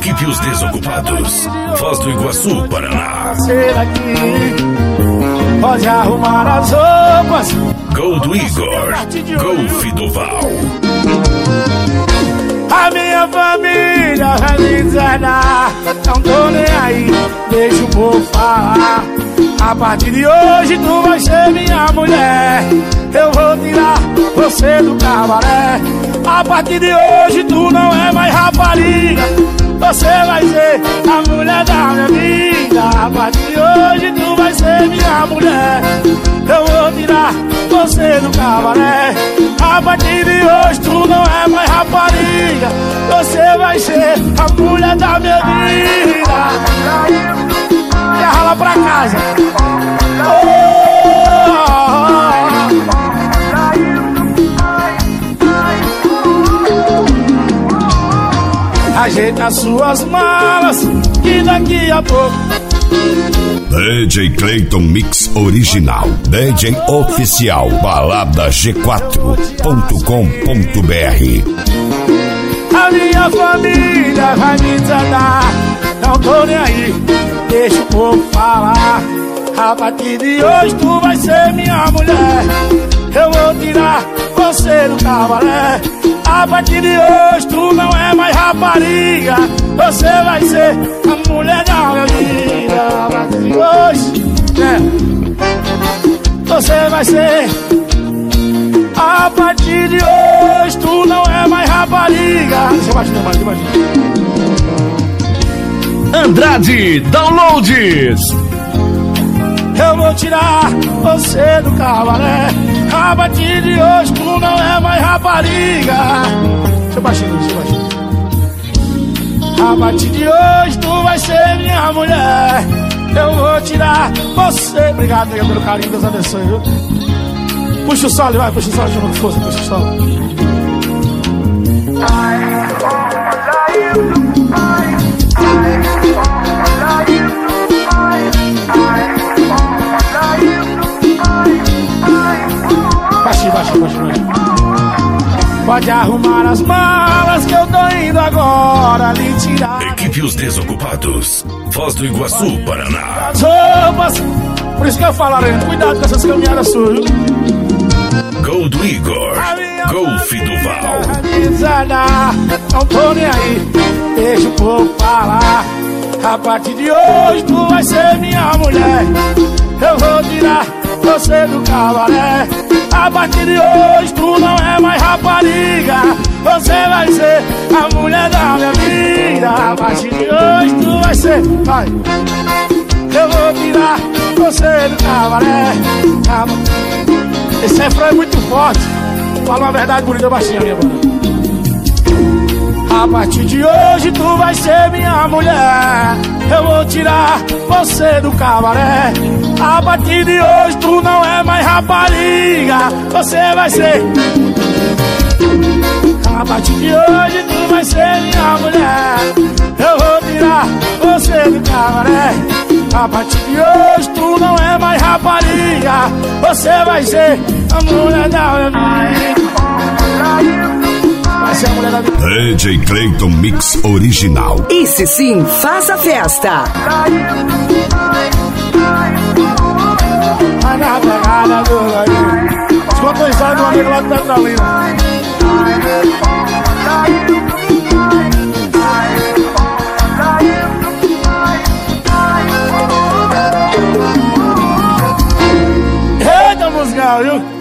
Equipe Os Desocupados, Foz do Iguaçu, Paraná. Pode arrumar as roupas. Gol do Igor, Golf do Val. A minha família vai me deserdar, não tô nem aí, deixa o povo falar. A partir de hoje tu vai ser minha mulher, eu vou tirar você do cabaré. A partir de hoje tu não é mais rapariga, você vai ser a mulher da minha vida. A partir de hoje tu vai ser minha mulher, eu vou tirar você do cabaré. A partir de hoje tu não é mais rapariga, você vai ser a mulher da minha vida. E arrala pra casa. Ajeita as suas malas que daqui a pouco DJ Clayton Mix Original, DJ Oficial, balada G4.com.br. A minha família vai me deserdar, não tô nem aí, deixa o povo falar. A partir de hoje tu vai ser minha mulher, eu vou tirar você do cabaré. A partir de hoje tu não é mais rapariga, você vai ser a mulher da minha vida. A partir de hoje, você vai ser. A partir de hoje tu não é mais rapariga. Deixa eu baixar mais, Andrade Downloads. Eu vou tirar você do cabaré. A partir de hoje tu não é mais rapariga. Deixa eu baixar. A partir de hoje tu vai ser minha mulher, eu vou tirar você. Obrigado pelo carinho, Deus abençoe, viu? Puxa o solo, vai, puxa o solo, chama com força, puxa o solo. Baixinho. Pode arrumar as malas que eu tô indo agora lhe tirar. Equipe Os Desocupados, Foz do Iguaçu, Paraná. As roupas, por isso que eu falo, Arena, cuidado com essas caminhadas suas. Gol do Igor, Golf do Val. Não tô nem aí, deixa o povo falar. A partir de hoje tu vai ser minha mulher, eu vou tirar você do cabaré. A partir de hoje tu não é mais rapariga, você vai ser a mulher da minha vida. A partir de hoje tu vai ser, vai. Eu vou tirar você do cabaré. Esse refrão é muito forte, fala uma verdade bonita baixinha, minha mano. A partir de hoje tu vai ser minha mulher, eu vou tirar você do cabaré. A partir de hoje tu não é mais rapariga, você vai ser. A partir de hoje tu vai ser minha mulher, eu vou tirar você do cabaré. A partir de hoje tu não é mais rapariga, você vai ser a mulher da minha vida. DJ Clayton Mix Original. Esse sim, faça festa. Vai na pegada do Laí. Escuta a história do amigo lá do Petrolina. Eita, musical, viu?